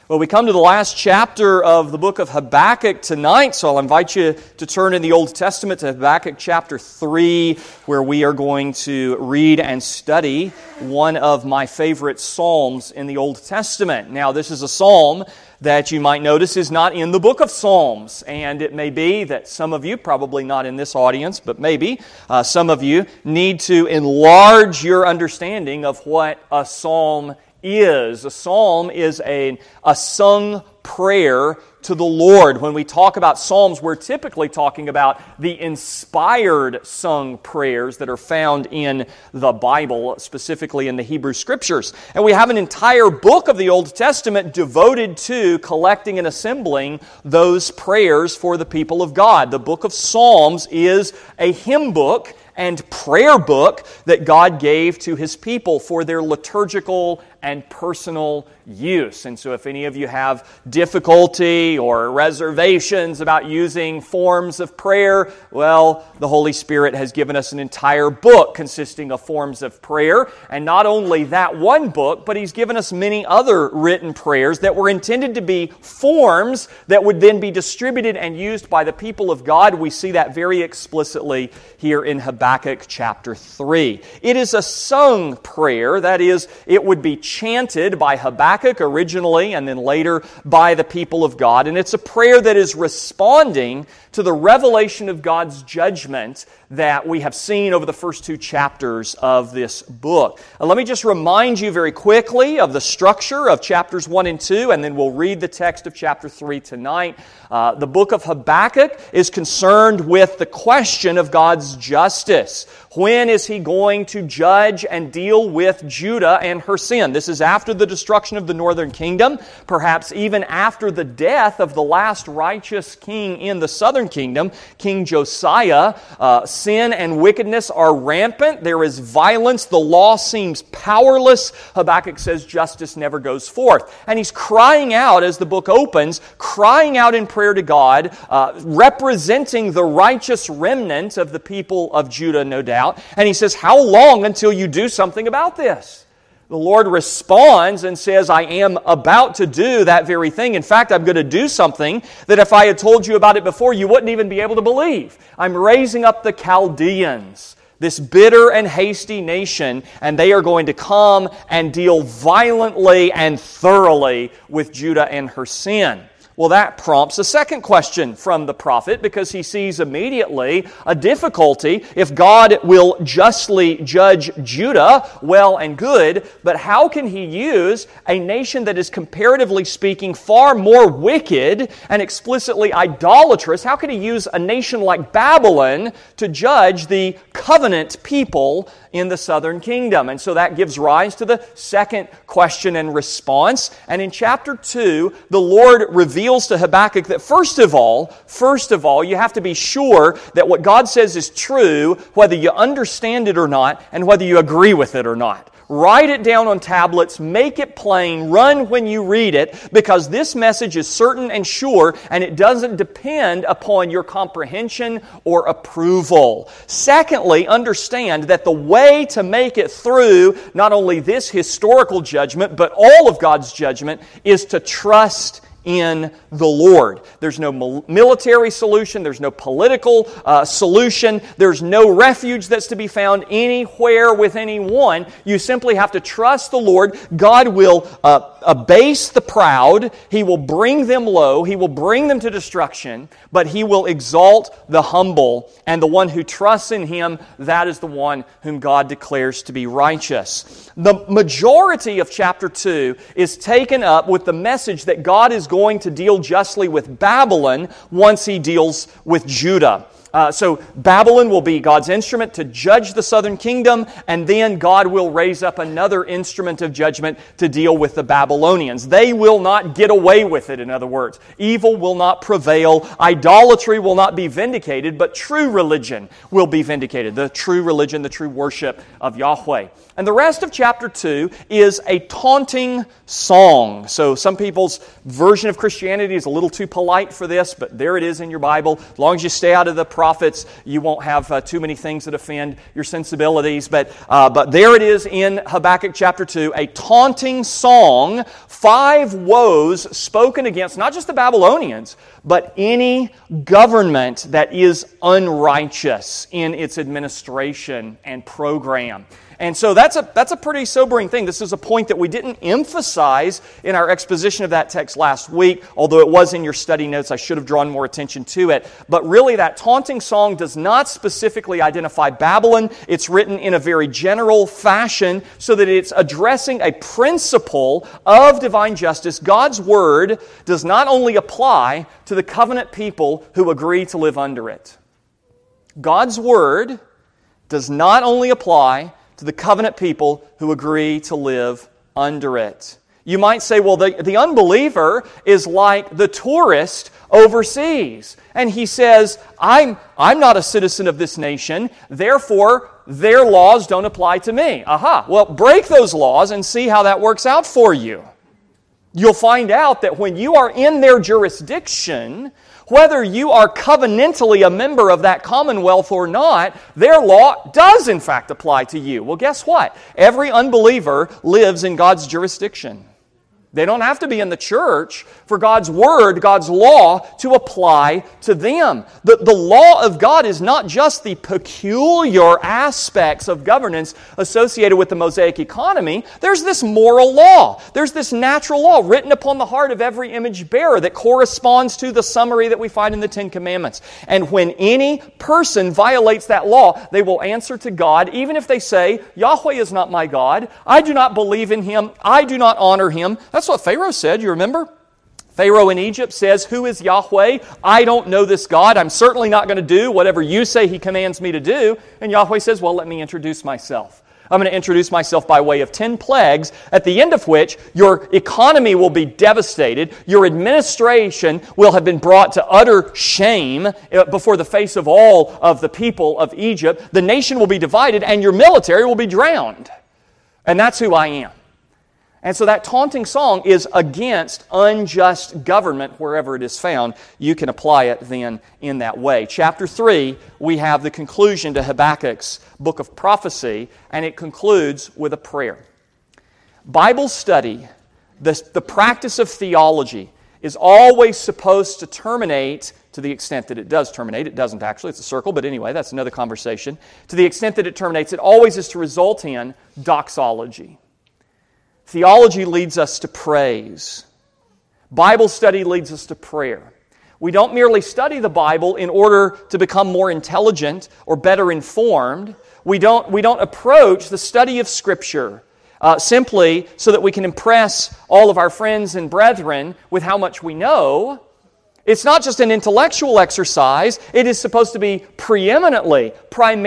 Well, we come to the last chapter of the book of Habakkuk tonight, so I'll invite you to turn in the Old Testament to Habakkuk chapter 3, where we are going to read and study one of my favorite psalms in the Old Testament. Now, this is a psalm that you might notice is not in the book of Psalms, and it may be that some of you, probably not in this audience, but maybe some of you need to enlarge your understanding of what a psalm is. A psalm is a sung prayer to the Lord. When we talk about psalms, we're typically talking about the inspired sung prayers that are found in the Bible, specifically in the Hebrew Scriptures. And we have an entire book of the Old Testament devoted to collecting and assembling those prayers for the people of God. The book of Psalms is a hymn book and prayer book that God gave to His people for their liturgical and personal use. And so if any of you have difficulty or reservations about using forms of prayer, well, the Holy Spirit has given us an entire book consisting of forms of prayer. And not only that one book, but He's given us many other written prayers that were intended to be forms that would then be distributed and used by the people of God. We see that very explicitly here in Habakkuk chapter 3. It is a sung prayer, that is, it would be chanted by Habakkuk originally and then later by the people of God. And it's a prayer that is responding to the revelation of God's judgment that we have seen over the first two chapters of this book. Let me just remind you very quickly of the structure of chapters 1 and 2, and then we'll read the text of chapter 3 tonight. The book of Habakkuk is concerned with the question of God's justice. When is He going to judge and deal with Judah and her sin? This is after the destruction of the northern kingdom, perhaps even after the death of the last righteous king in the southern kingdom, King Josiah. Sin and wickedness are rampant. There is violence. The law seems powerless. Habakkuk says justice never goes forth. And he's crying out, as the book opens, crying out in prayer to God, representing the righteous remnant of the people of Judah, no doubt. And he says, how long until you do something about this? The Lord responds and says, I am about to do that very thing. In fact, I'm going to do something that if I had told you about it before, you wouldn't even be able to believe. I'm raising up the Chaldeans, this bitter and hasty nation, and they are going to come and deal violently and thoroughly with Judah and her sin. Well, that prompts a second question from the prophet, because he sees immediately a difficulty. If God will justly judge Judah, well and good, but how can He use a nation that is, comparatively speaking, far more wicked and explicitly idolatrous? How can He use a nation like Babylon to judge the covenant people in the southern kingdom? And so that gives rise to the second question and response. And in chapter 2, the Lord reveals to Habakkuk that first of all, you have to be sure that what God says is true, whether you understand it or not, and whether you agree with it or not. Write it down on tablets, make it plain, run when you read it, because this message is certain and sure, and it doesn't depend upon your comprehension or approval. Secondly, understand that the way to make it through not only this historical judgment, but all of God's judgment, is to trust in the Lord. There's no military solution. There's no political solution. There's no refuge that's to be found anywhere with anyone. You simply have to trust the Lord. God will abase the proud. He will bring them low. He will bring them to destruction. But He will exalt the humble. And the one who trusts in Him, that is the one whom God declares to be righteous. The majority of chapter 2 is taken up with the message that God is going to deal justly with Babylon once He deals with Judah. So Babylon will be God's instrument to judge the southern kingdom, and then God will raise up another instrument of judgment to deal with the Babylonians. They will not get away with it, in other words. Evil will not prevail. Idolatry will not be vindicated, but true religion will be vindicated. The true religion, the true worship of Yahweh. And the rest of chapter 2 is a taunting song. So some people's version of Christianity is a little too polite for this, but there it is in your Bible. As long as you stay out of the prophets, you won't have too many things that offend your sensibilities. But there it is in Habakkuk chapter 2, a taunting song, 5 woes spoken against not just the Babylonians, but any government that is unrighteous in its administration and program. And so that's a pretty sobering thing. This is a point that we didn't emphasize in our exposition of that text last week, although it was in your study notes. I should have drawn more attention to it. But really, that taunting song does not specifically identify Babylon. It's written in a very general fashion so that it's addressing a principle of divine justice. God's word does not only apply to the covenant people who agree to live under it. God's word does not only apply to the covenant people who agree to live under it. You might say, well, the unbeliever is like the tourist overseas. And he says, I'm not a citizen of this nation, therefore their laws don't apply to me. Aha, well, break those laws and see how that works out for you. You'll find out that when you are in their jurisdiction, whether you are covenantally a member of that commonwealth or not, their law does in fact apply to you. Well, guess what? Every unbeliever lives in God's jurisdiction. They don't have to be in the church for God's word, God's law, to apply to them. The law of God is not just the peculiar aspects of governance associated with the Mosaic economy. There's this moral law. There's this natural law written upon the heart of every image bearer that corresponds to the summary that we find in the Ten Commandments. And when any person violates that law, they will answer to God, even if they say, Yahweh is not my God, I do not believe in Him, I do not honor Him. That's what Pharaoh said, you remember? Pharaoh in Egypt says, who is Yahweh? I don't know this God. I'm certainly not going to do whatever you say He commands me to do. And Yahweh says, well, let me introduce myself. I'm going to introduce myself by way of 10 plagues, at the end of which your economy will be devastated, your administration will have been brought to utter shame before the face of all of the people of Egypt, the nation will be divided, and your military will be drowned. And that's who I am. And so that taunting song is against unjust government wherever it is found. You can apply it then in that way. Chapter 3, we have the conclusion to Habakkuk's book of prophecy, and it concludes with a prayer. Bible study, the practice of theology, is always supposed to terminate, to the extent that it does terminate. It doesn't actually, it's a circle, but anyway, that's another conversation. To the extent that it terminates, it always is to result in doxology. Theology leads us to praise. Bible study leads us to prayer. We don't merely study the Bible in order to become more intelligent or better informed. We don't approach the study of Scripture simply so that we can impress all of our friends and brethren with how much we know. It's not just an intellectual exercise. It is supposed to be primarily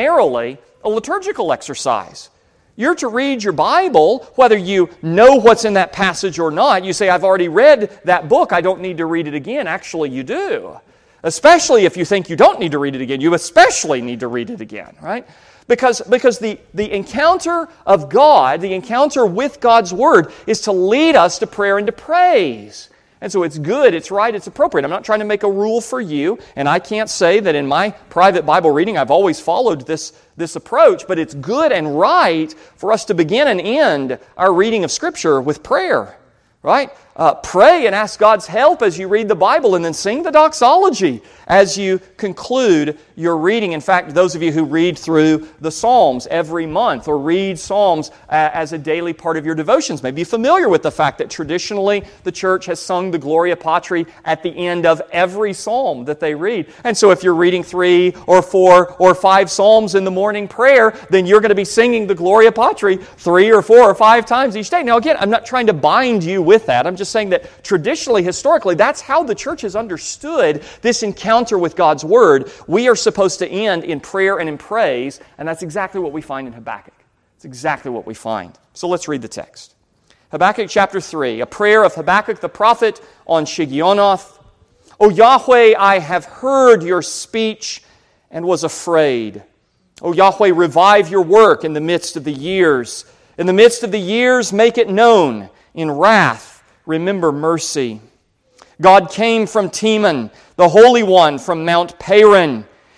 a liturgical exercise. You're to read your Bible, whether you know what's in that passage or not. You say, I've already read that book, I don't need to read it again. Actually, you do. Especially if you think you don't need to read it again. You especially need to read it again, right? Because the encounter of God, the encounter with God's Word, is to lead us to prayer and to praise. And so it's good, it's right, it's appropriate. I'm not trying to make a rule for you, and I can't say that in my private Bible reading I've always followed this approach, but it's good and right for us to begin and end our reading of Scripture with prayer, right? Pray and ask God's help as you read the Bible, and then sing the doxology as you conclude your reading. In fact, those of you who read through the Psalms every month or read Psalms as a daily part of your devotions may be familiar with the fact that traditionally the church has sung the Gloria Patri at the end of every psalm that they read. And so if you're reading 3 or 4 or 5 psalms in the morning prayer, then you're going to be singing the Gloria Patri 3 or 4 or 5 times each day. Now again, I'm not trying to bind you with that. I'm just saying that traditionally, historically, that's how the church has understood this encounter with God's Word. We are supposed to end in prayer and in praise, and that's exactly what we find in Habakkuk. It's exactly what we find. So let's read the text. Habakkuk chapter 3, a prayer of Habakkuk the prophet on Shigionoth. O Yahweh, I have heard your speech and was afraid. O Yahweh, revive your work in the midst of the years. In the midst of the years, make it known. In wrath, remember mercy. God came from Teman, the Holy One from Mount Paran.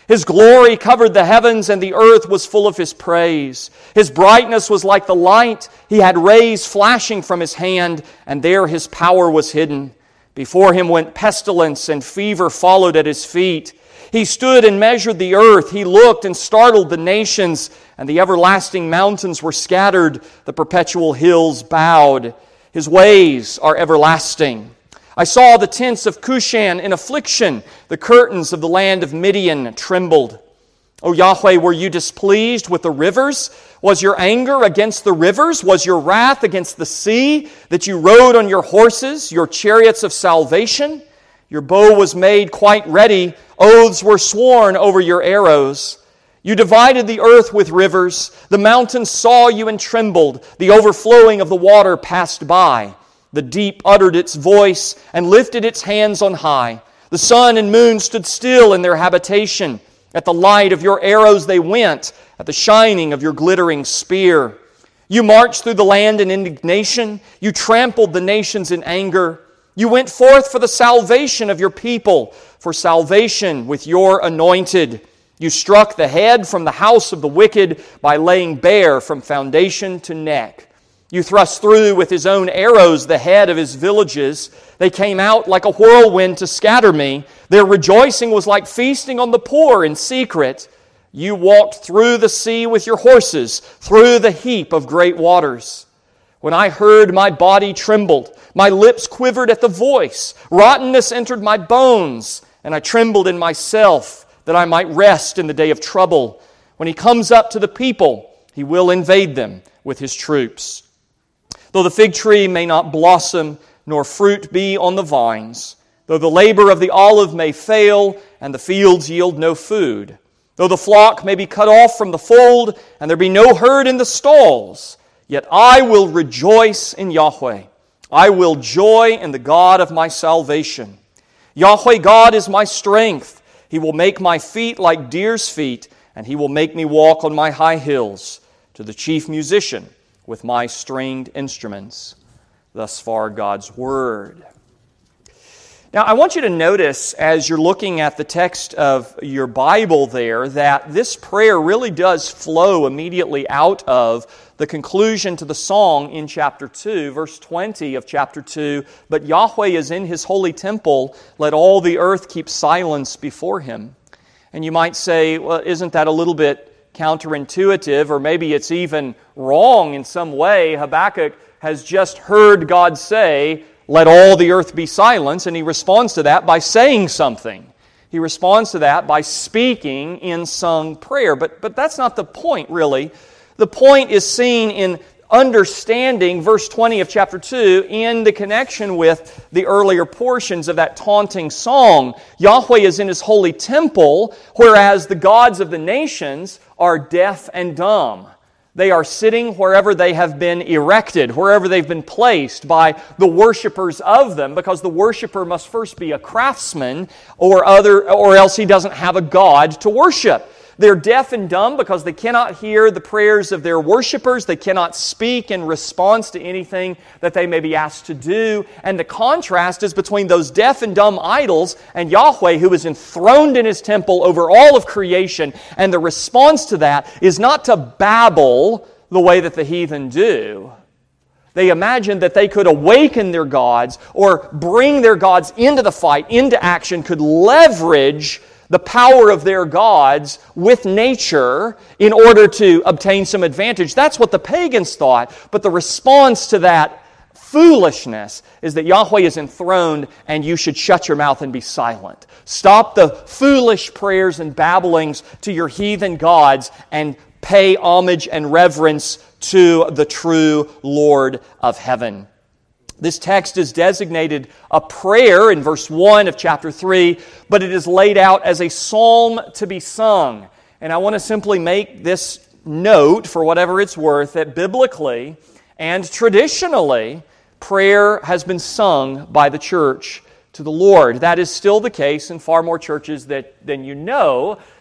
His glory covered the heavens, and the earth was full of His praise. His brightness was like the light. He had rays flashing from His hand, and there His power was hidden. Before Him went pestilence, and fever followed at His feet. He stood and measured the earth. He looked and startled the nations, and the everlasting mountains were scattered. The perpetual hills bowed. His ways are everlasting. I saw the tents of Cushan in affliction. The curtains of the land of Midian trembled. O Yahweh, were you displeased with the rivers? Was your anger against the rivers? Was your wrath against the sea, that you rode on your horses, your chariots of salvation? Your bow was made quite ready. Oaths were sworn over your arrows. You divided the earth with rivers. The mountains saw you and trembled. The overflowing of the water passed by. The deep uttered its voice and lifted its hands on high. The sun and moon stood still in their habitation. At the light of your arrows they went, at the shining of your glittering spear. You marched through the land in indignation. You trampled the nations in anger. You went forth for the salvation of your people, for salvation with your anointed. You struck the head from the house of the wicked by laying bare from foundation to neck. You thrust through with His own arrows the head of His villages. They came out like a whirlwind to scatter me. Their rejoicing was like feasting on the poor in secret. You walked through the sea with your horses, through the heap of great waters. When I heard, my body trembled. My lips quivered at the voice. Rottenness entered my bones, and I trembled in myself, that I might rest in the day of trouble. When He comes up to the people, He will invade them with His troops. Though the fig tree may not blossom, nor fruit be on the vines, though the labor of the olive may fail, and the fields yield no food, though the flock may be cut off from the fold, and there be no herd in the stalls, yet I will rejoice in Yahweh. I will joy in the God of my salvation. Yahweh God is my strength. He will make my feet like deer's feet, and He will make me walk on my high hills. To the chief musician, with my stringed instruments. Thus far, God's Word. Now, I want you to notice, as you're looking at the text of your Bible there, that this prayer really does flow immediately out of the conclusion to the song in chapter 2, verse 20 of chapter 2, "But Yahweh is in His holy temple, let all the earth keep silence before Him." And you might say, well, isn't that a little bit counterintuitive, or maybe it's even wrong in some way? Habakkuk has just heard God say, "Let all the earth be silent," and he responds to that by saying something. He responds to that by speaking in sung prayer. But that's not the point, really. The point is seen in understanding verse 20 of chapter 2 in the connection with the earlier portions of that taunting song. Yahweh is in His holy temple, whereas the gods of the nations are deaf and dumb. They are sitting wherever they have been erected, wherever they've been placed by the worshipers of them, because the worshiper must first be a craftsman or else he doesn't have a God to worship. They're deaf and dumb because they cannot hear the prayers of their worshipers. They cannot speak in response to anything that they may be asked to do. And the contrast is between those deaf and dumb idols and Yahweh, who is enthroned in His temple over all of creation. And the response to that is not to babble the way that the heathen do. They imagined that they could awaken their gods or bring their gods into the fight, into action, could leverage the power of their gods with nature in order to obtain some advantage. That's what the pagans thought. But the response to that foolishness is that Yahweh is enthroned and you should shut your mouth and be silent. Stop the foolish prayers and babblings to your heathen gods and pay homage and reverence to the true Lord of heaven. This text is designated a prayer in verse 1 of chapter 3, but it is laid out as a psalm to be sung. And I want to simply make this note, for whatever it's worth, that biblically and traditionally, prayer has been sung by the church to the Lord. That is still the case in far more churches than you know,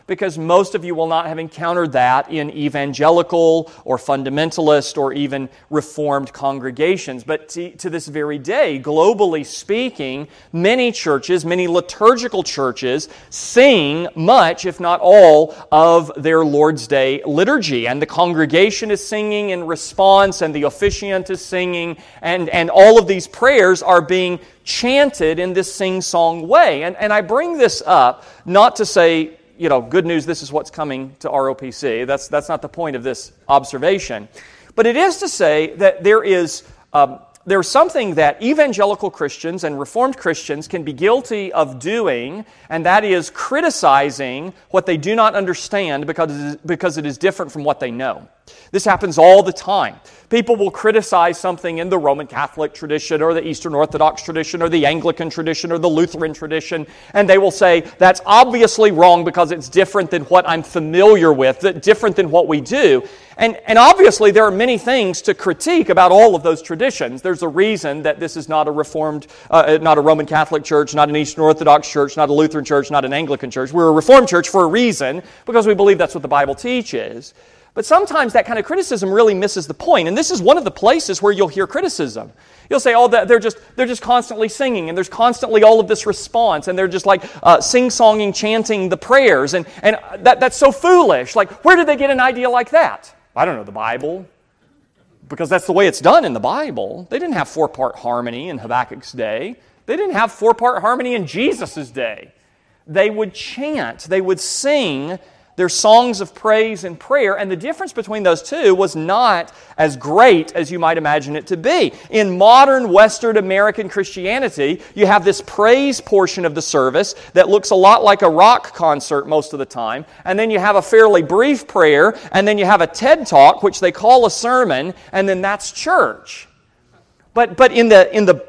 because most of you will not have encountered that in evangelical or fundamentalist or even Reformed congregations. But to this very day, globally speaking, many churches, many liturgical churches, sing much, if not all, of their Lord's Day liturgy. And the congregation is singing in response, and the officiant is singing, and all of these prayers are being chanted in this sing-song way. And I bring this up not to say, good news, this is what's coming to ROPC. That's not the point of this observation. But it is to say that there's something that evangelical Christians and Reformed Christians can be guilty of doing, and that is criticizing what they do not understand because it is different from what they know. This happens all the time. People will criticize something in the Roman Catholic tradition or the Eastern Orthodox tradition or the Anglican tradition or the Lutheran tradition, and they will say, that's obviously wrong because it's different than what I'm familiar with, different than what we do. And obviously there are many things to critique about all of those traditions. There's a reason that this is not a Reformed, not a Roman Catholic church, not an Eastern Orthodox church, not a Lutheran church, not an Anglican church. We're a Reformed church for a reason, because we believe that's what the Bible teaches. But sometimes that kind of criticism really misses the point. And this is one of the places where you'll hear criticism. You'll say, they're just constantly singing, and there's constantly all of this response, and they're just like sing-songing, chanting the prayers, and that's so foolish. Like, where did they get an idea like that? I don't know, the Bible. Because that's the way it's done in the Bible. They didn't have 4-part harmony in Habakkuk's day. They didn't have 4-part harmony in Jesus' day. They would chant, they would sing their songs of praise and prayer, and the difference between those two was not as great as you might imagine it to be. In modern Western American Christianity, you have this praise portion of the service that looks a lot like a rock concert most of the time, and then you have a fairly brief prayer, and then you have a TED Talk, which they call a sermon, and then that's church. But in the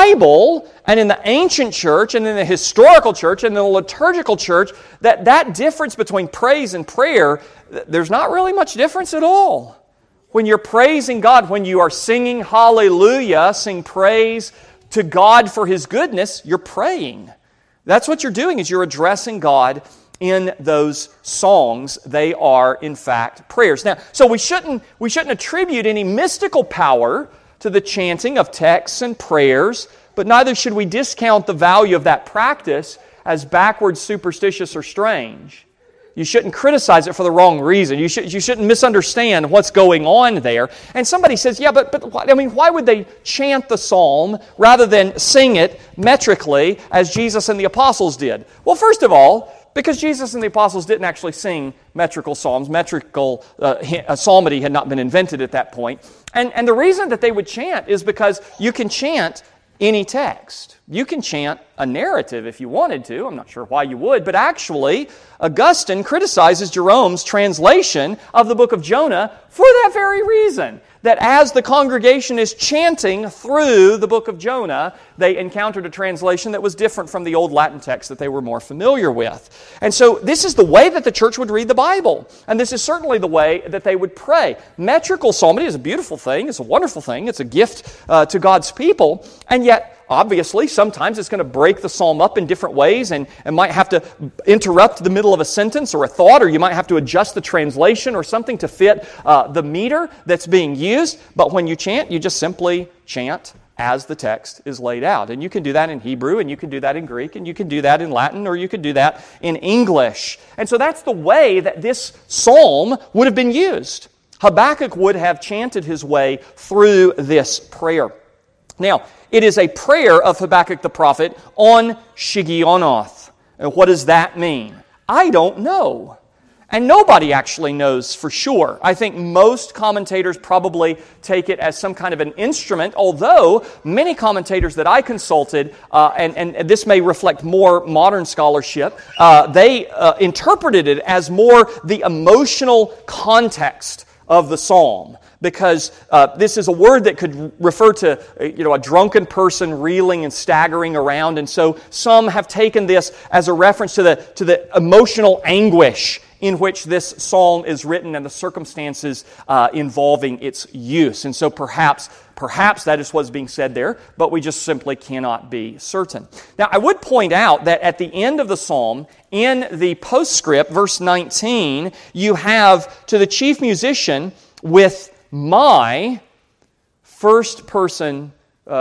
Bible and in the ancient church and in the historical church and in the liturgical church, that difference between praise and prayer, there's not really much difference at all. When you're praising God, when you are singing hallelujah, sing praise to God for His goodness, you're praying. That's what you're doing, is you're addressing God in those songs. They are, in fact, prayers. Now, so we shouldn't attribute any mystical power to the chanting of texts and prayers, but neither should we discount the value of that practice as backwards, superstitious, or strange. You shouldn't criticize it for the wrong reason. You shouldn't misunderstand what's going on there. And somebody says, yeah, but why would they chant the psalm rather than sing it metrically as Jesus and the apostles did? Well, first of all, because Jesus and the apostles didn't actually sing metrical psalms. Metrical psalmody had not been invented at that point. And the reason that they would chant is because you can chant any text. You can chant a narrative if you wanted to. I'm not sure why you would, but actually, Augustine criticizes Jerome's translation of the book of Jonah for that very reason. That as the congregation is chanting through the book of Jonah, they encountered a translation that was different from the old Latin text that they were more familiar with. And so this is the way that the church would read the Bible. And this is certainly the way that they would pray. Metrical psalmody is a beautiful thing. It's a wonderful thing. It's a gift to God's people. And yet, obviously, sometimes it's going to break the psalm up in different ways and might have to interrupt the middle of a sentence or a thought, or you might have to adjust the translation or something to fit the meter that's being used. But when you chant, you just simply chant as the text is laid out. And you can do that in Hebrew, and you can do that in Greek, and you can do that in Latin, or you can do that in English. And so that's the way that this psalm would have been used. Habakkuk would have chanted his way through this prayer. Now, it is a prayer of Habakkuk the prophet on Shigionoth. And what does that mean? I don't know. And nobody actually knows for sure. I think most commentators probably take it as some kind of an instrument, although many commentators that I consulted, and this may reflect more modern scholarship, they interpreted it as more the emotional context of the psalm. Because this is a word that could refer to a drunken person reeling and staggering around, and so some have taken this as a reference to the emotional anguish in which this psalm is written and the circumstances involving its use. And so perhaps that is what's being said there, but we just simply cannot be certain. Now, I would point out that at the end of the psalm, in the postscript, verse 19, you have to the chief musician with my first person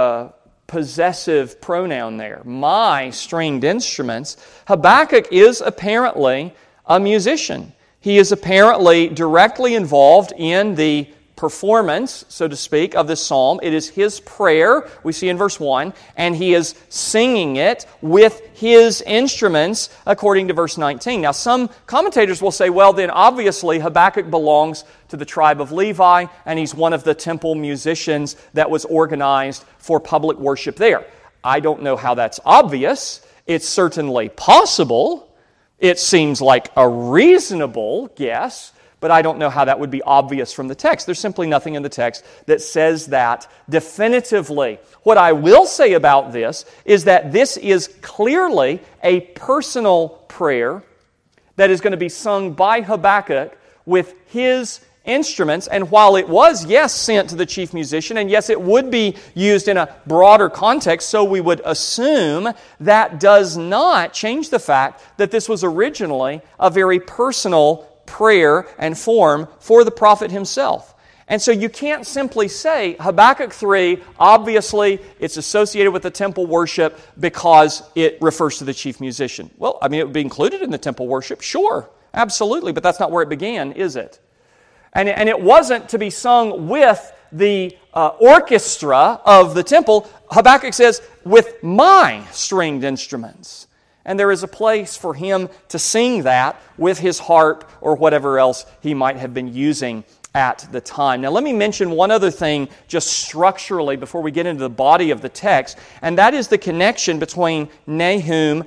possessive pronoun there, my stringed instruments. Habakkuk is apparently a musician. He is apparently directly involved in the performance, so to speak, of this psalm. It is his prayer, we see in verse 1, and he is singing it with his instruments, according to verse 19. Now, some commentators will say, well, then obviously Habakkuk belongs to the tribe of Levi, and he's one of the temple musicians that was organized for public worship there. I don't know how that's obvious. It's certainly possible. It seems like a reasonable guess, but I don't know how that would be obvious from the text. There's simply nothing in the text that says that definitively. What I will say about this is that this is clearly a personal prayer that is going to be sung by Habakkuk with his instruments. And while it was, yes, sent to the chief musician, and yes, it would be used in a broader context, so we would assume, that does not change the fact that this was originally a very personal prayer and form for the prophet himself. And so you can't simply say Habakkuk 3, obviously it's associated with the temple worship because it refers to the chief musician. Well, I mean, it would be included in the temple worship, sure, absolutely, but that's not where it began, is it? And it wasn't to be sung with the orchestra of the temple. Habakkuk says, with my stringed instruments. And there is a place for him to sing that with his harp or whatever else he might have been using at the time. Now, let me mention one other thing just structurally before we get into the body of the text, and that is the connection between Nahum,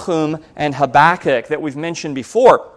and Habakkuk that we've mentioned before.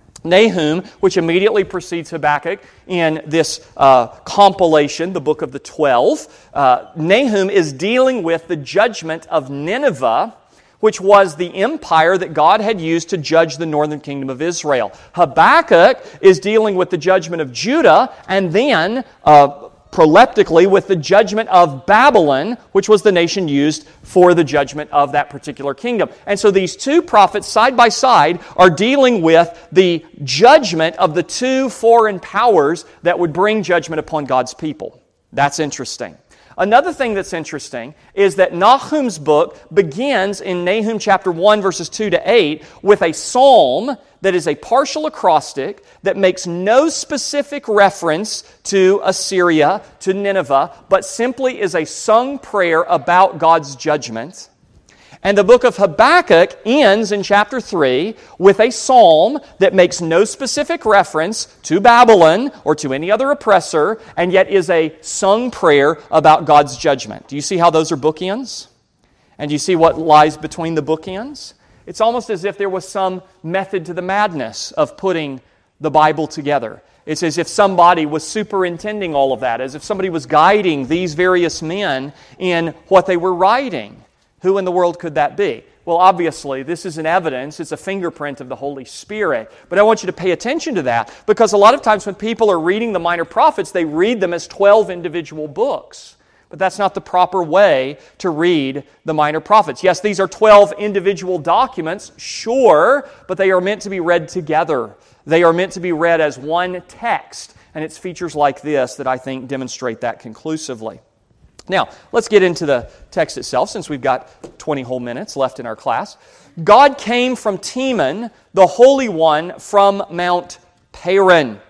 Nahum, which immediately precedes Habakkuk in this compilation, the Book of the 12, Nahum is dealing with the judgment of Nineveh, which was the empire that God had used to judge the northern kingdom of Israel. Habakkuk is dealing with the judgment of Judah, and then proleptically with the judgment of Babylon, which was the nation used for the judgment of that particular kingdom. And so these two prophets, side by side, are dealing with the judgment of the two foreign powers that would bring judgment upon God's people. That's interesting. Another thing that's interesting is that Nahum's book begins in Nahum chapter 1, verses 2 to 8, with a psalm that is a partial acrostic that makes no specific reference to Assyria, to Nineveh, but simply is a sung prayer about God's judgment. And the book of Habakkuk ends in chapter 3 with a psalm that makes no specific reference to Babylon or to any other oppressor, and yet is a sung prayer about God's judgment. Do you see how those are bookends? And do you see what lies between the bookends? It's almost as if there was some method to the madness of putting the Bible together. It's as if somebody was superintending all of that, as if somebody was guiding these various men in what they were writing. Who in the world could that be? Well, obviously, this is an evidence. It's a fingerprint of the Holy Spirit. But I want you to pay attention to that, because a lot of times when people are reading the minor prophets, they read them as 12 individual books. But that's not the proper way to read the minor prophets. Yes, these are 12 individual documents, sure, but they are meant to be read together. They are meant to be read as one text. And it's features like this that I think demonstrate that conclusively. Now, let's get into the text itself, since we've got 20 whole minutes left in our class. God came from Teman, the Holy One from Mount Paran.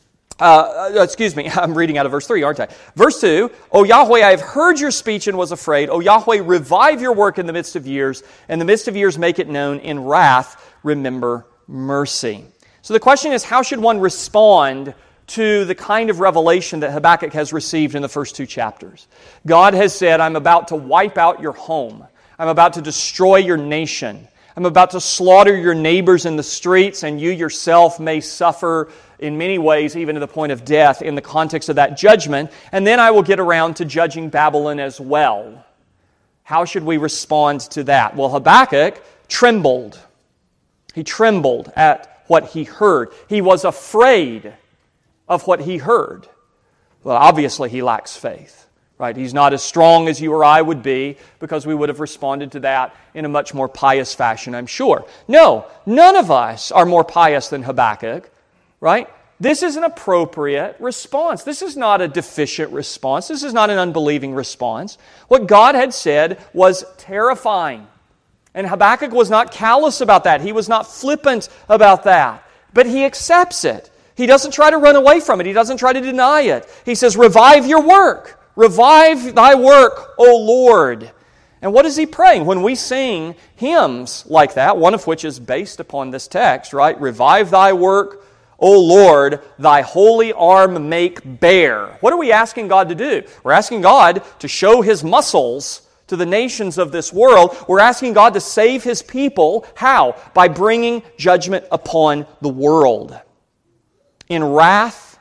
I'm reading out of verse 3, aren't I? Verse 2, O Yahweh, I have heard your speech and was afraid. O Yahweh, revive your work in the midst of years. In the midst of years, make it known. In wrath, remember mercy. So the question is, how should one respond to the kind of revelation that Habakkuk has received in the first two chapters? God has said, I'm about to wipe out your home. I'm about to destroy your nation. I'm about to slaughter your neighbors in the streets, and you yourself may suffer in many ways, even to the point of death, in the context of that judgment. And then I will get around to judging Babylon as well. How should we respond to that? Well, Habakkuk trembled. He trembled at what he heard. He was afraid of what he heard. Well, obviously he lacks faith, right? He's not as strong as you or I would be, because we would have responded to that in a much more pious fashion, I'm sure. No, none of us are more pious than Habakkuk, right? This is an appropriate response. This is not a deficient response. This is not an unbelieving response. What God had said was terrifying. And Habakkuk was not callous about that. He was not flippant about that. But he accepts it. He doesn't try to run away from it. He doesn't try to deny it. He says, revive your work. Revive thy work, O Lord. And what is he praying? When we sing hymns like that, one of which is based upon this text, right? Revive thy work, O Lord, thy holy arm make bare. What are we asking God to do? We're asking God to show His muscles to the nations of this world. We're asking God to save His people. How? By bringing judgment upon the world. In wrath,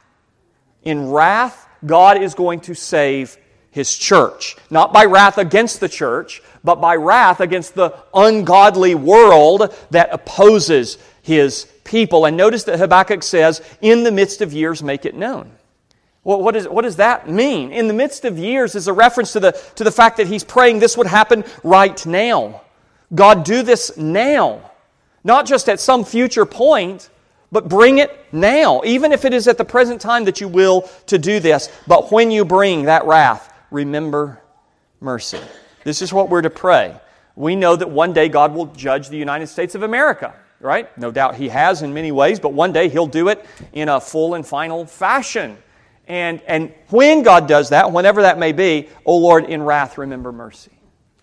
God is going to save His church. Not by wrath against the church, but by wrath against the ungodly world that opposes His people. And notice that Habakkuk says, in the midst of years make it known. Well, what does that mean? In the midst of years is a reference to the fact that he's praying this would happen right now. God, do this now. Not just at some future point, but bring it now. Even if it is at the present time that you will to do this. But when you bring that wrath, remember mercy. This is what we're to pray. We know that one day God will judge the United States of America, right? No doubt He has in many ways, but one day He'll do it in a full and final fashion. And when God does that, whenever that may be, O Lord, in wrath, remember mercy.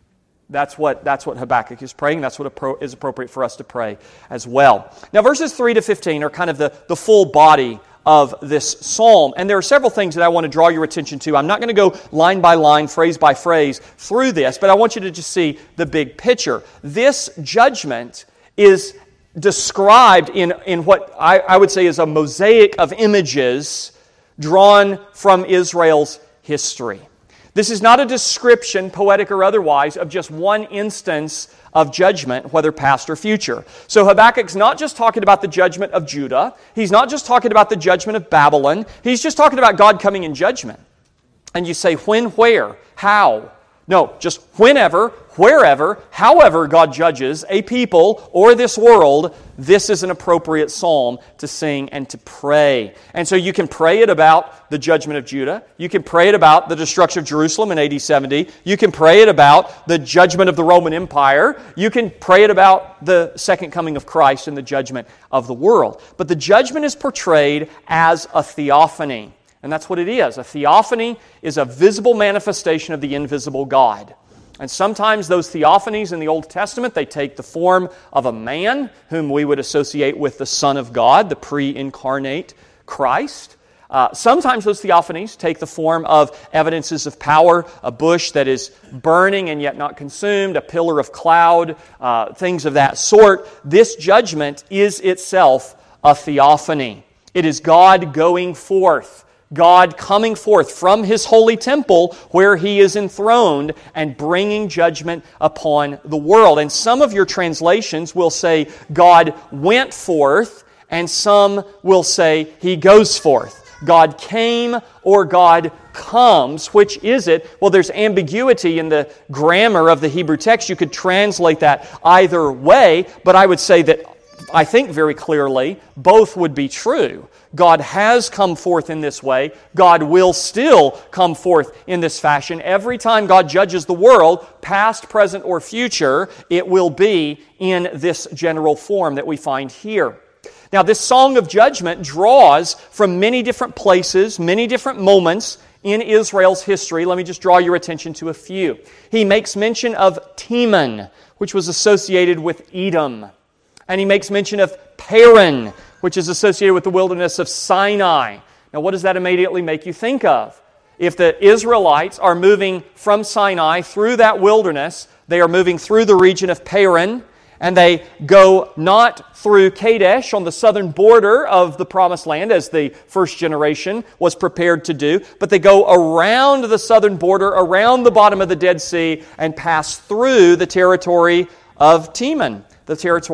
That's what Habakkuk is praying. That's what is appropriate for us to pray as well. Now, verses 3 to 15 are kind of the full body of this psalm. And there are several things that I want to draw your attention to. I'm not going to go line by line, phrase by phrase through this, but I want you to just see the big picture. This judgment is described in what I would say is a mosaic of images drawn from Israel's history. This is not a description, poetic or otherwise, of just one instance of judgment, whether past or future. So Habakkuk's not just talking about the judgment of Judah. He's not just talking about the judgment of Babylon. He's just talking about God coming in judgment. And you say, when, where, how? No, just whenever, wherever, however God judges a people or this world, this is an appropriate psalm to sing and to pray. And so you can pray it about the judgment of Judah. You can pray it about the destruction of Jerusalem in AD 70. You can pray it about the judgment of the Roman Empire. You can pray it about the second coming of Christ and the judgment of the world. But the judgment is portrayed as a theophany. And that's what it is. A theophany is a visible manifestation of the invisible God. And sometimes those theophanies in the Old Testament, they take the form of a man whom we would associate with the Son of God, the pre-incarnate Christ. Sometimes those theophanies take the form of evidences of power, a bush that is burning and yet not consumed, a pillar of cloud, things of that sort. This judgment is itself a theophany. It is God going forth. God coming forth from His holy temple where He is enthroned and bringing judgment upon the world. And some of your translations will say God went forth, and some will say He goes forth. God came or God comes. Which is it? Well, there's ambiguity in the grammar of the Hebrew text. You could translate that either way, but I would say that I think very clearly both would be true. God has come forth in this way. God will still come forth in this fashion. Every time God judges the world, past, present, or future, it will be in this general form that we find here. Now, this song of judgment draws from many different places, many different moments in Israel's history. Let me just draw your attention to a few. He makes mention of Teman, which was associated with Edom. And he makes mention of Paran, which is associated with the wilderness of Sinai. Now, what does that immediately make you think of? If the Israelites are moving from Sinai through that wilderness, they are moving through the region of Paran, and they go not through Kadesh on the southern border of the Promised Land, as the first generation was prepared to do, but they go around the southern border, around the bottom of the Dead Sea, and pass through the territory of Teman, the territory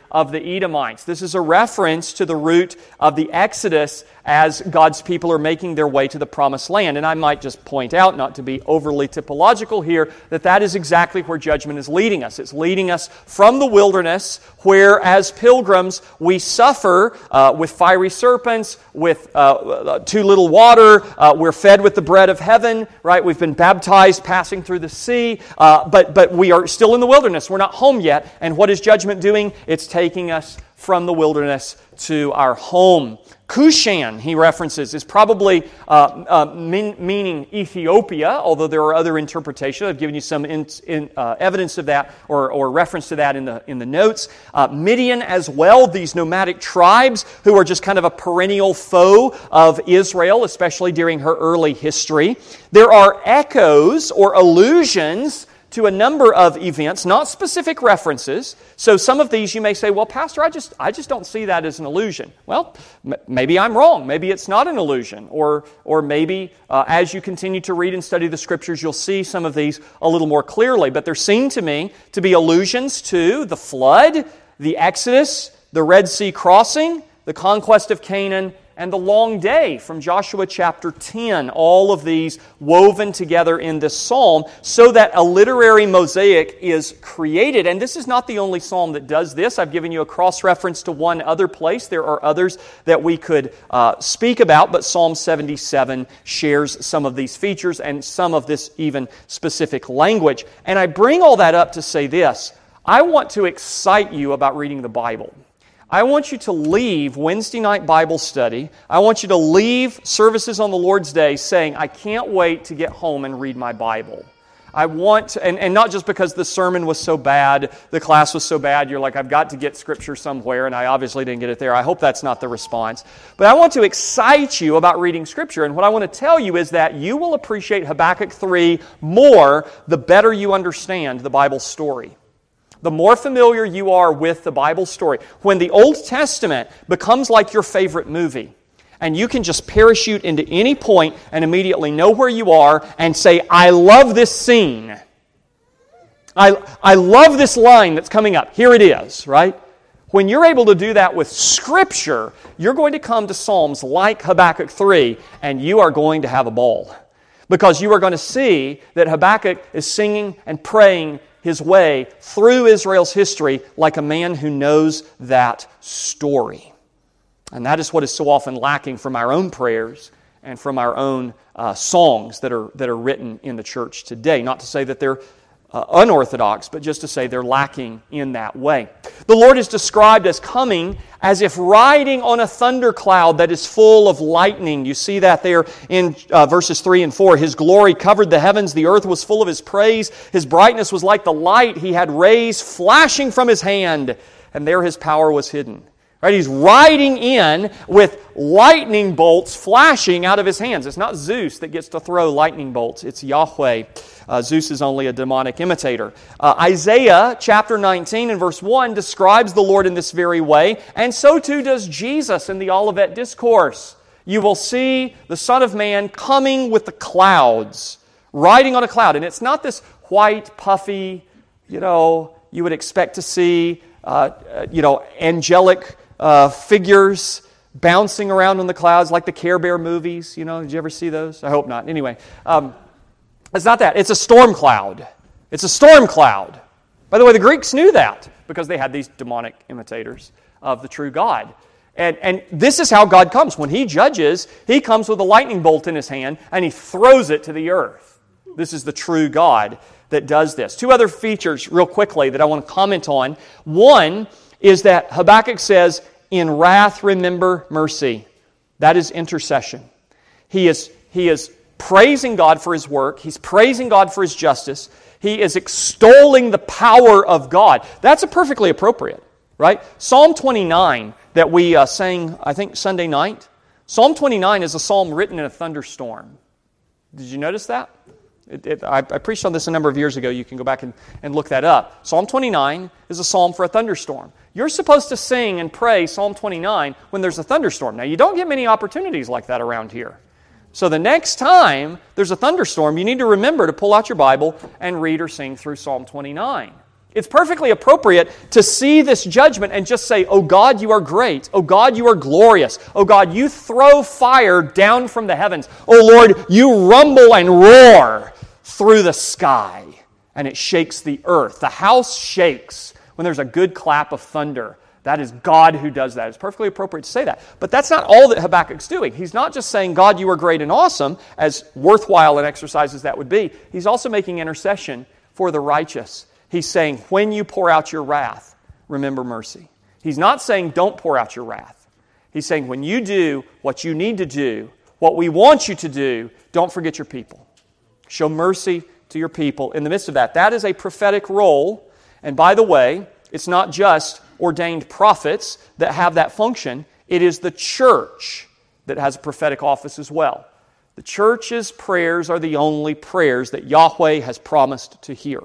of the Edomites. This is a reference to the route of the Exodus as God's people are making their way to the Promised Land. And I might just point out, not to be overly typological here, that is exactly where judgment is leading us. It's leading us from the wilderness, where as pilgrims we suffer with fiery serpents, with too little water, we're fed with the bread of heaven, right? We've been baptized passing through the sea, but we are still in the wilderness. We're not home yet. And what is judgment doing? It's taking us from the wilderness to our home. Cushan, he references, is probably meaning Ethiopia, although there are other interpretations. I've given you some evidence of that or reference to that in the notes. Midian as well, these nomadic tribes who are just kind of a perennial foe of Israel, especially during her early history. There are echoes or allusions to a number of events, not specific references. So some of these you may say, well, Pastor, I just don't see that as an allusion. Well, maybe I'm wrong. Maybe it's not an allusion. Or maybe as you continue to read and study the Scriptures, you'll see some of these a little more clearly. But there seem to me to be allusions to the flood, the Exodus, the Red Sea crossing, the conquest of Canaan, and the long day from Joshua chapter 10. All of these woven together in this psalm so that a literary mosaic is created. And this is not the only psalm that does this. I've given you a cross-reference to one other place. There are others that we could speak about, but Psalm 77 shares some of these features and some of this even specific language. And I bring all that up to say this. I want to excite you about reading the Bible. I want you to leave Wednesday night Bible study. I want you to leave services on the Lord's Day saying, I can't wait to get home and read my Bible. I want to, and not just because the sermon was so bad, the class was so bad, you're like, I've got to get Scripture somewhere, and I obviously didn't get it there. I hope that's not the response. But I want to excite you about reading Scripture, and what I want to tell you is that you will appreciate Habakkuk 3 more the better you understand the Bible story. The more familiar you are with the Bible story. When the Old Testament becomes like your favorite movie, and you can just parachute into any point and immediately know where you are and say, I love this scene. I love this line that's coming up. Here it is, right? When you're able to do that with Scripture, you're going to come to Psalms like Habakkuk 3, and you are going to have a ball. Because you are going to see that Habakkuk is singing and praying his way through Israel's history like a man who knows that story. And that is what is so often lacking from our own prayers and from our own songs that are written in the church today. Not to say that they're unorthodox, but just to say they're lacking in that way. The Lord is described as coming as if riding on a thundercloud that is full of lightning. You see that there in verses 3 and 4. His glory covered the heavens. The earth was full of His praise. His brightness was like the light. He had rays flashing from His hand, and there His power was hidden. Right? He's riding in with lightning bolts flashing out of His hands. It's not Zeus that gets to throw lightning bolts. It's Yahweh. Zeus is only a demonic imitator. Isaiah chapter 19 and verse 1 describes the Lord in this very way, and so too does Jesus in the Olivet Discourse. You will see the Son of Man coming with the clouds, riding on a cloud. And it's not this white, puffy, you would expect to see, angelic figures bouncing around on the clouds like the Care Bear movies. Did you ever see those? I hope not. Anyway, it's not that. It's a storm cloud. It's a storm cloud. By the way, the Greeks knew that because they had these demonic imitators of the true God. And this is how God comes. When He judges, He comes with a lightning bolt in His hand and He throws it to the earth. This is the true God that does this. Two other features real quickly that I want to comment on. One is that Habakkuk says, in wrath remember mercy. That is intercession. He is praising God for His work. He's praising God for His justice. He is extolling the power of God. That's perfectly appropriate, right? Psalm 29 that we sang, I think, Sunday night. Psalm 29 is a psalm written in a thunderstorm. Did you notice that? I preached on this a number of years ago. You can go back and look that up. Psalm 29 is a psalm for a thunderstorm. You're supposed to sing and pray Psalm 29 when there's a thunderstorm. Now, you don't get many opportunities like that around here. So the next time there's a thunderstorm, you need to remember to pull out your Bible and read or sing through Psalm 29. It's perfectly appropriate to see this judgment and just say, "Oh God, you are great. Oh God, you are glorious. Oh God, you throw fire down from the heavens. Oh Lord, you rumble and roar through the sky." And it shakes the earth. The house shakes when there's a good clap of thunder. That is God who does that. It's perfectly appropriate to say that. But that's not all that Habakkuk's doing. He's not just saying, "God, you are great and awesome," as worthwhile an exercise as that would be. He's also making intercession for the righteous. He's saying, when you pour out your wrath, remember mercy. He's not saying, don't pour out your wrath. He's saying, when you do what you need to do, what we want you to do, don't forget your people. Show mercy to your people in the midst of that. That is a prophetic role. And by the way, it's not just ordained prophets that have that function. It is the church that has a prophetic office as well. The church's prayers are the only prayers that Yahweh has promised to hear.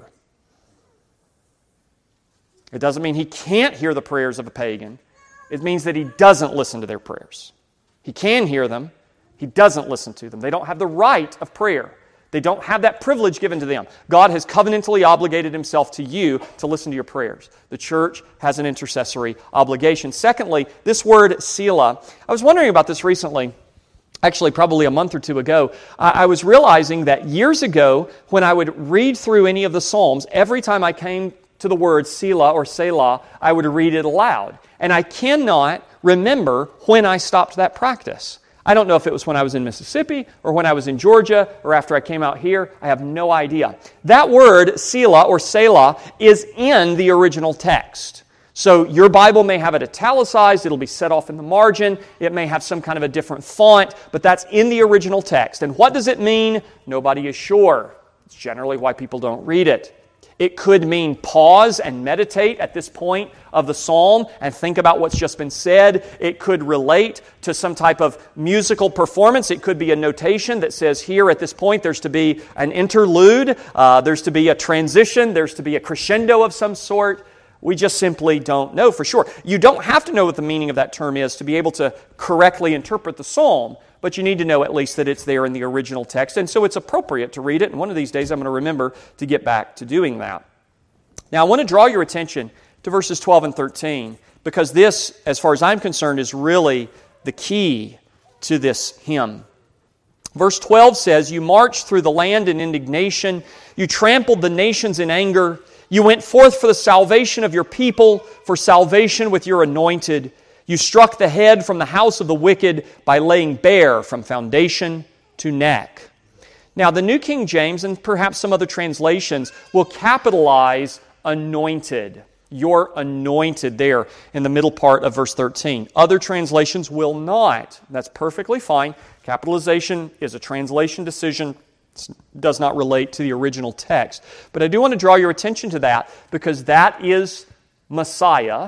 It doesn't mean He can't hear the prayers of a pagan. It means that He doesn't listen to their prayers. He can hear them. He doesn't listen to them. They don't have the right of prayer. They don't have that privilege given to them. God has covenantally obligated Himself to you to listen to your prayers. The church has an intercessory obligation. Secondly, this word Selah. I was wondering about this recently. Actually, probably a month or two ago. I was realizing that years ago, when I would read through any of the Psalms, every time I came to the word Selah or Selah, I would read it aloud. And I cannot remember when I stopped that practice. I don't know if it was when I was in Mississippi or when I was in Georgia or after I came out here. I have no idea. That word, Selah or Selah, is in the original text. So your Bible may have it italicized. It'll be set off in the margin. It may have some kind of a different font, but that's in the original text. And what does it mean? Nobody is sure. It's generally why people don't read it. It could mean pause and meditate at this point of the psalm and think about what's just been said. It could relate to some type of musical performance. It could be a notation that says here at this point there's to be an interlude, there's to be a transition, there's to be a crescendo of some sort. We just simply don't know for sure. You don't have to know what the meaning of that term is to be able to correctly interpret the psalm, but you need to know at least that it's there in the original text, and so it's appropriate to read it, and one of these days I'm going to remember to get back to doing that. Now I want to draw your attention to verses 12 and 13, because this, as far as I'm concerned, is really the key to this hymn. Verse 12 says, "You marched through the land in indignation, you trampled the nations in anger, you went forth for the salvation of your people, for salvation with your anointed. You struck the head from the house of the wicked by laying bare from foundation to neck." Now, the New King James and perhaps some other translations will capitalize anointed. You're anointed there in the middle part of verse 13. Other translations will not. That's perfectly fine. Capitalization is a translation decision. It does not relate to the original text. But I do want to draw your attention to that because that is Messiah,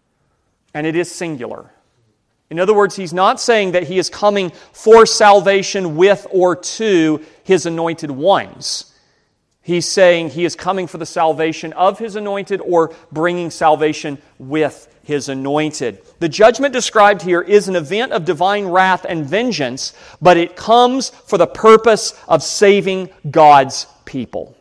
and it is singular. In other words, He's not saying that He is coming for salvation with or to His anointed ones. He's saying He is coming for the salvation of His anointed or bringing salvation with His anointed. The judgment described here is an event of divine wrath and vengeance, but it comes for the purpose of saving God's people.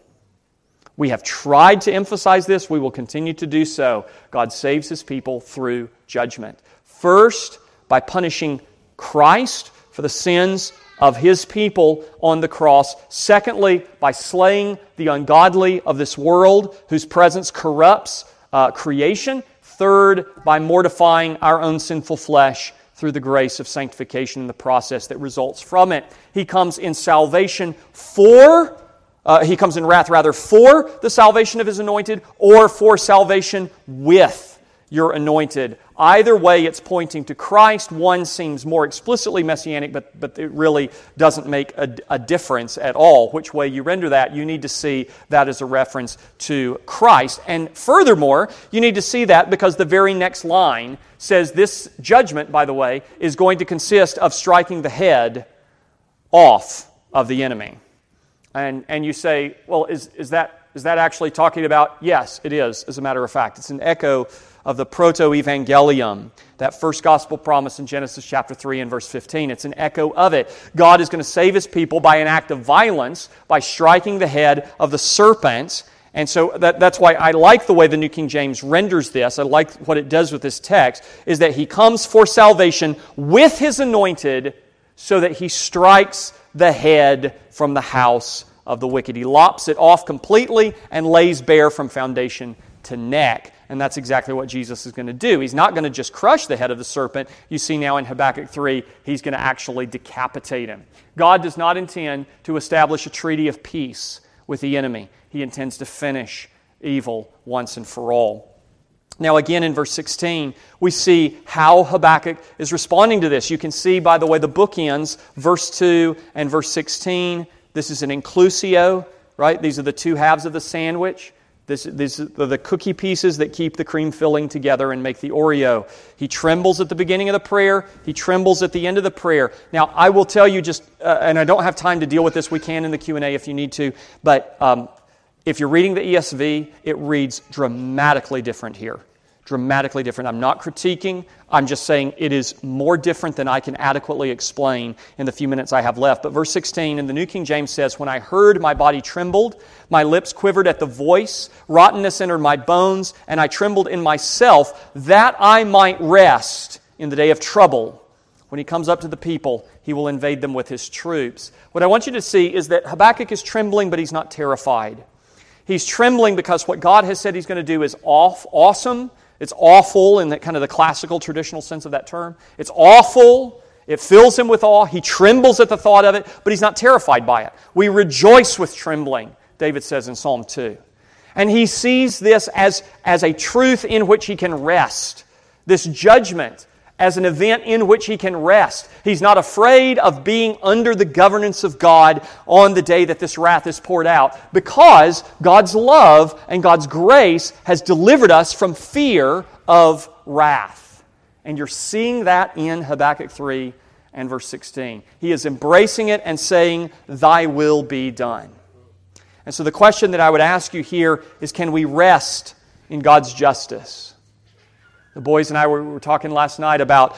We have tried to emphasize this. We will continue to do so. God saves His people through judgment. First, by punishing Christ for the sins of His people on the cross. Secondly, by slaying the ungodly of this world whose presence corrupts creation. Third, by mortifying our own sinful flesh through the grace of sanctification and the process that results from it. He comes in salvation He comes in wrath for the salvation of His anointed or for salvation with your anointed. Either way, it's pointing to Christ. One seems more explicitly messianic, but it really doesn't make a difference at all. Which way you render that, you need to see that as a reference to Christ. And furthermore, you need to see that because the very next line says this judgment, by the way, is going to consist of striking the head off of the enemy. And you say, well, is that actually talking about? Yes, it is, as a matter of fact. It's an echo of the proto-evangelium, that first gospel promise in Genesis chapter 3 and verse 15. It's an echo of it. God is going to save His people by an act of violence, by striking the head of the serpent, And so that's why I like the way the New King James renders this. I like what it does with this text, is that He comes for salvation with His anointed so that He strikes the head from the house of the wicked. He lops it off completely and lays bare from foundation to neck. And that's exactly what Jesus is going to do. He's not going to just crush the head of the serpent. You see now in Habakkuk 3, He's going to actually decapitate him. God does not intend to establish a treaty of peace with the enemy. He intends to finish evil once and for all. Now again in verse 16, we see how Habakkuk is responding to this. You can see by the way the book ends, verse 2 and verse 16. This is an inclusio, right? These are the two halves of the sandwich. These are the cookie pieces that keep the cream filling together and make the Oreo. He trembles at the beginning of the prayer. He trembles at the end of the prayer. Now, I will tell you just, and I don't have time to deal with this. We can in the Q&A if you need to. But if you're reading the ESV, it reads dramatically different here. Dramatically different. I'm not critiquing. I'm just saying it is more different than I can adequately explain in the few minutes I have left. But verse 16 in the New King James says, "When I heard, my body trembled, my lips quivered at the voice, rottenness entered my bones, and I trembled in myself, that I might rest in the day of trouble. When He comes up to the people, He will invade them with His troops." What I want you to see is that Habakkuk is trembling, but he's not terrified. He's trembling because what God has said He's going to do is awesome. It's awful in that kind of the classical, traditional sense of that term. It's awful. It fills him with awe. He trembles at the thought of it, but he's not terrified by it. We rejoice with trembling, David says in Psalm 2. And he sees this as a truth in which he can rest. This judgment as an event in which he can rest. He's not afraid of being under the governance of God on the day that this wrath is poured out, because God's love and God's grace has delivered us from fear of wrath. And you're seeing that in Habakkuk 3 and verse 16. He is embracing it and saying, "Thy will be done." And so the question that I would ask you here is, can we rest in God's justice? The boys and I were talking last night about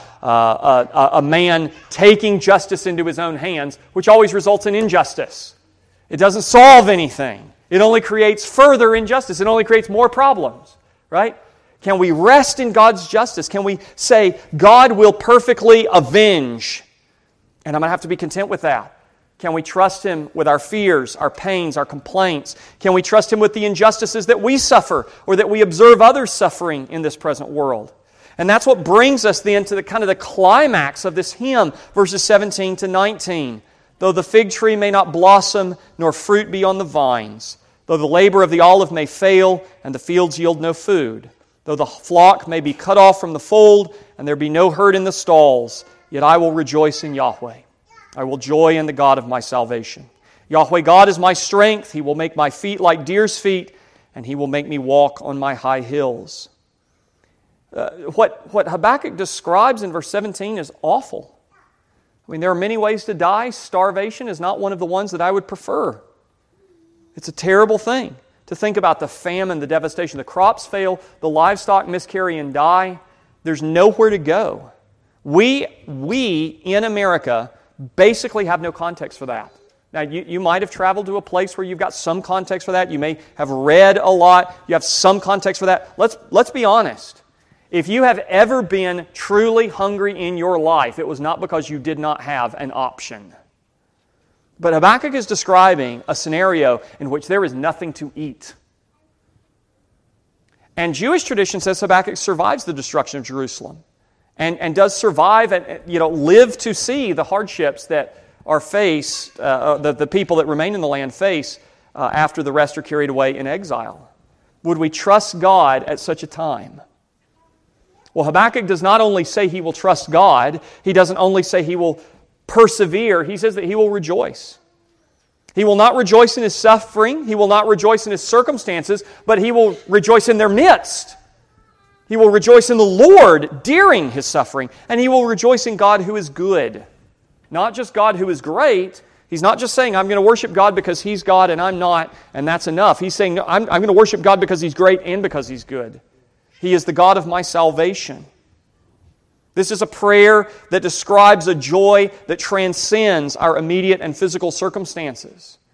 a man taking justice into his own hands, which always results in injustice. It doesn't solve anything. It only creates further injustice. It only creates more problems, right? Can we rest in God's justice? Can we say, God will perfectly avenge, and I'm going to have to be content with that? Can we trust Him with our fears, our pains, our complaints? Can we trust Him with the injustices that we suffer or that we observe others suffering in this present world? And that's what brings us then to the kind of the climax of this hymn, verses 17 to 19. "Though the fig tree may not blossom, nor fruit be on the vines, though the labor of the olive may fail, and the fields yield no food, though the flock may be cut off from the fold, and there be no herd in the stalls, yet I will rejoice in Yahweh. I will joy in the God of my salvation. Yahweh God is my strength. He will make my feet like deer's feet, and He will make me walk on my high hills." What Habakkuk describes in verse 17 is awful. I mean, there are many ways to die. Starvation is not one of the ones that I would prefer. It's a terrible thing to think about the famine, the devastation. The crops fail, the livestock miscarry and die. There's nowhere to go. We in America basically have no context for that. Now, you might have traveled to a place where you've got some context for that. You may have read a lot. You have some context for that. Let's be honest. If you have ever been truly hungry in your life, it was not because you did not have an option. But Habakkuk is describing a scenario in which there is nothing to eat. And Jewish tradition says Habakkuk survives the destruction of Jerusalem. And does survive and live to see the hardships that are faced, the people that remain in the land face after the rest are carried away in exile. Would we trust God at such a time? Well, Habakkuk does not only say he will trust God, he doesn't only say he will persevere, he says that he will rejoice. He will not rejoice in his suffering, he will not rejoice in his circumstances, but he will rejoice in their midst. He will rejoice in the Lord during his suffering, and he will rejoice in God who is good. Not just God who is great. He's not just saying, I'm going to worship God because He's God and I'm not, and that's enough. He's saying, no, I'm going to worship God because He's great and because He's good. He is the God of my salvation. This is a prayer that describes a joy that transcends our immediate and physical circumstances.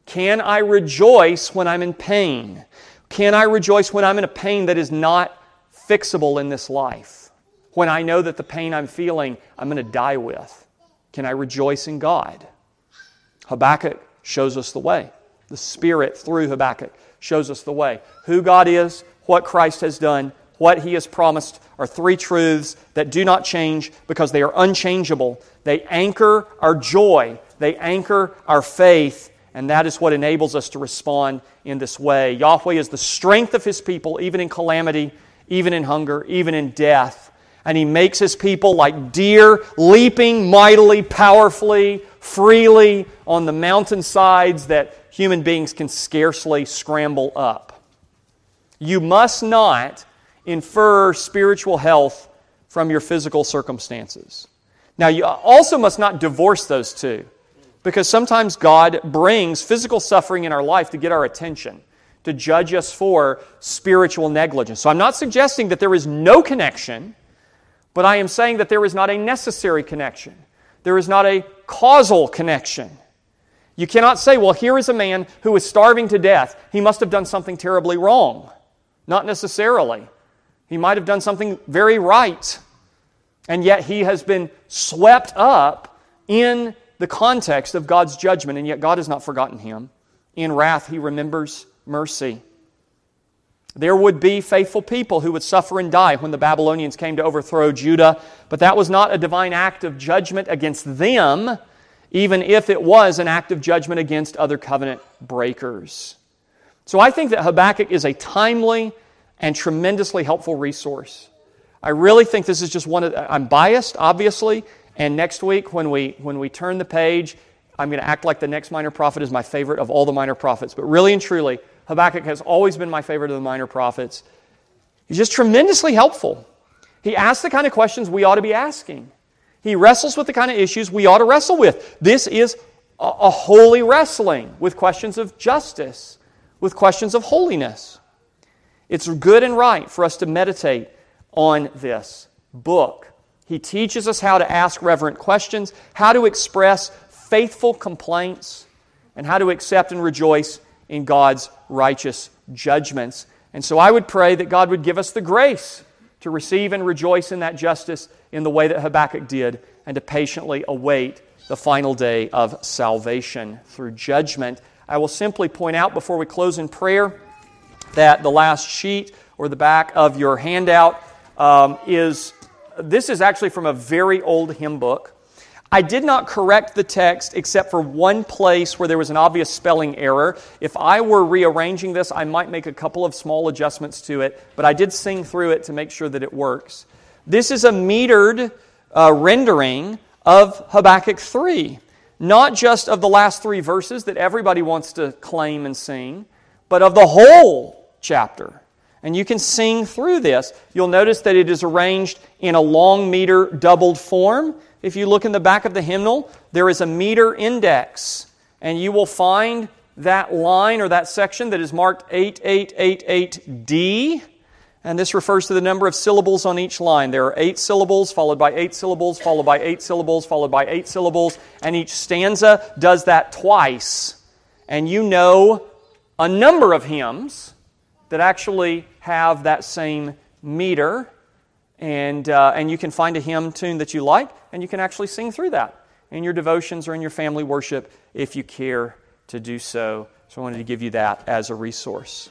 Can I rejoice when I'm in pain? Can I rejoice when I'm in a pain that is not fixable in this life? When I know that the pain I'm feeling, I'm going to die with. Can I rejoice in God? Habakkuk shows us the way. The Spirit, through Habakkuk, shows us the way. Who God is, what Christ has done, what He has promised are three truths that do not change because they are unchangeable. They anchor our joy. They anchor our faith. And that is what enables us to respond in this way. Yahweh is the strength of His people, even in calamity, even in hunger, even in death. And He makes His people like deer, leaping mightily, powerfully, freely on the mountainsides that human beings can scarcely scramble up. You must not infer spiritual health from your physical circumstances. Now, you also must not divorce those two, because sometimes God brings physical suffering in our life to get our attention, to judge us for spiritual negligence. So I'm not suggesting that there is no connection, but I am saying that there is not a necessary connection. There is not a causal connection. You cannot say, well, here is a man who is starving to death. He must have done something terribly wrong. Not necessarily. He might have done something very right. And yet he has been swept up in the context of God's judgment, and yet God has not forgotten him. In wrath He remembers mercy. There would be faithful people who would suffer and die when the Babylonians came to overthrow Judah, but that was not a divine act of judgment against them, even if it was an act of judgment against other covenant breakers. So I think that Habakkuk is a timely and tremendously helpful resource. I really think this is just one of... I'm biased, obviously, and next week when we turn the page, I'm going to act like the next minor prophet is my favorite of all the minor prophets. But really and truly, Habakkuk has always been my favorite of the minor prophets. He's just tremendously helpful. He asks the kind of questions we ought to be asking. He wrestles with the kind of issues we ought to wrestle with. This is a holy wrestling with questions of justice, with questions of holiness. It's good and right for us to meditate on this book. He teaches us how to ask reverent questions, how to express faithful complaints, and how to accept and rejoice in God's righteous judgments. And so I would pray that God would give us the grace to receive and rejoice in that justice in the way that Habakkuk did, and to patiently await the final day of salvation through judgment. I will simply point out before we close in prayer that the last sheet or the back of your handout this is actually from a very old hymn book. I did not correct the text except for one place where there was an obvious spelling error. If I were rearranging this, I might make a couple of small adjustments to it, but I did sing through it to make sure that it works. This is a metered rendering of Habakkuk 3, not just of the last 3 verses that everybody wants to claim and sing, but of the whole chapter. And you can sing through this. You'll notice that it is arranged in a long meter doubled form. If you look in the back of the hymnal, there is a meter index, and you will find that line or that section that is marked 8888D, and this refers to the number of syllables on each line. There are 8 syllables, followed by 8 syllables, followed by 8 syllables, followed by 8 syllables, and each stanza does that twice. And you know a number of hymns that actually have that same meter, and you can find a hymn tune that you like, and you can actually sing through that in your devotions or in your family worship if you care to do so. So I wanted to give you that as a resource.